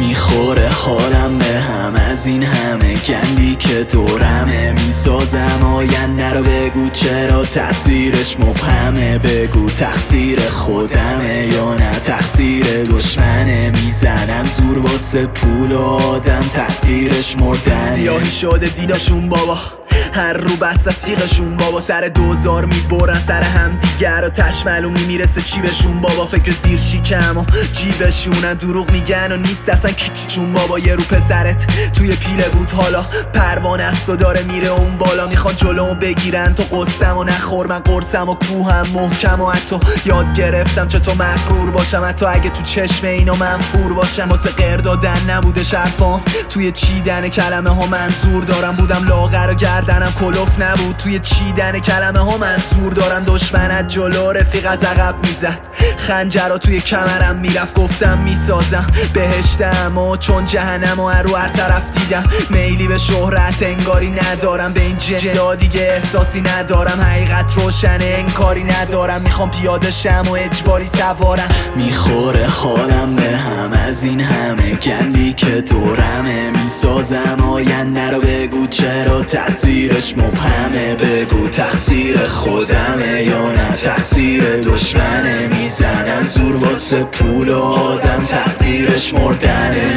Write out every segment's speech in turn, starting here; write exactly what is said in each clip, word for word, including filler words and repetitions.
میخوره حالم به هم از این همه گندی که دورمه. میسازم آینده رو بگو چرا تصویرش مبهمه. بگو تقصیر خودمه یا نه تقصیر دشمنه. میزنم زور واسه پول و آدم تقدیرش مردنه. سیاهی شده دیداشون بابا، هر رو بست از تیغشون بابا. سر دوزار میبرن سر هم دیگر و تشملومی میرسه چیبشون بابا. فکر زیر شیکم و جیبشونن، دروغ میگن و نیست اصلا کیشون بابا. یه رو پسرت توی پیله بود حالا پروانه است و داره میره اون بالا. میخوان جلومو بگیرن تو قصم و نخور من قرصم و کوهم محکم. و حتی یاد گرفتم چطور مغرور باشم، حتی اگه تو چشم اینا منفور باشم. واسه غیر دادن نبوده شرفام، توی چیدن کلمه ها منظور دارم. بودم لاغر و گردنم کلوف نبود، توی چیدن کلمه ها منظور دارم. دشمنت جلو رفیق از عقب میزد، خنجرها توی کمرم میرفت. گفتم میسازم بهشتم و چون جهنم و رو هر طرف دیدم. میلی به شهرت انگاری ندارم، به این جدا دیگه احساسی ندارم. حقیقت روشنه انکاری ندارم، میخوام پیاده شم و اجباری سوارم. میخوره حالم به هم از این همه گندی که دورمه. میسازم آینده رو بگو چرا تصویرش مبهمه. بگو تقصیر خودمه یا نه تقصیر دشمنه. میزنم زور واسه پول و آدم تقدیرش مردنه.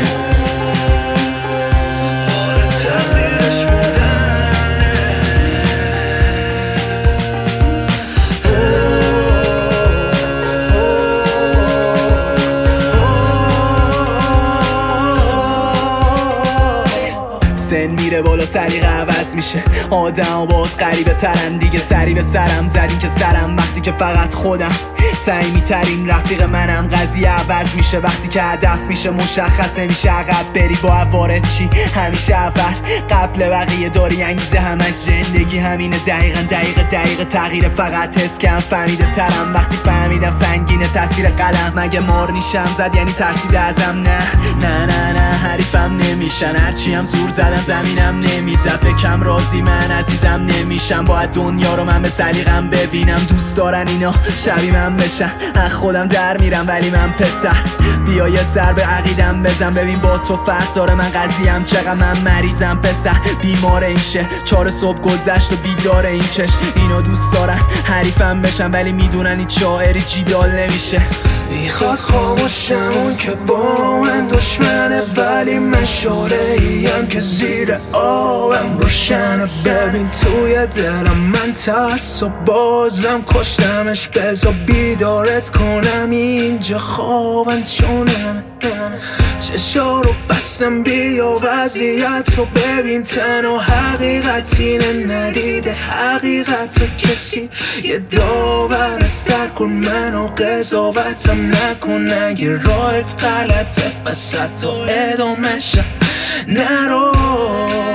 سن میره بالا سلیقه عوض میشه، آدم باد غریبه ترن دیگه. سری به سرم زدین که سرم وقتی که فقط خودم صمیمی ترین رفیق منم. قضیه عوض میشه وقتی که هدف میشه مشخص نمیشه. عقب بری با عوارض چی همیشه اول قبل بقیه داری انگیزه. همش زندگی همینه دقیقا دقیقه دقیقه تغییر فقط حس کم فهمیده ترم. وقتی فهمیدم سنگینه تاثیر قلم. مگه مار نیشم زد یعنی ترسیده ازم؟ نه نه نه نه حریفم نمیشن، هرچی هم زور زدن زمینم نمیزد. بکم راضی من عزیزم نمیشم، باید دنیا رو من به سلیقم ببینم. دوست دارن اینا شبیه من بشن، از خودم در میرم ولی من پسر. بیا یه سر به عقیدم بزن ببین با تو فرق داره من قضیم چقدر. من مریضم پسر بیمار این شه، چهار صبح گذشت و بیدار این چشم. اینا دوست دارن حریفم بشن ولی میدونن این شاعری جیدال نمیشه. میخواد خاموشم اون که با من دشمنه، ولی من شعله ایم که زیر آبم روشنه. ببین توی دلم من ترس و بازم کشتمش. بذار بیدارت کنم اینجا خوابم چونم. چشا رو بستم بیا وضعیت رو ببین. تنها حقیقت اینه ندیده حقیقت رو کسی. یه داور از ترکن منو قضاوتم نکن. اگه راهت غلطه پس حتی ادامه شه نرو.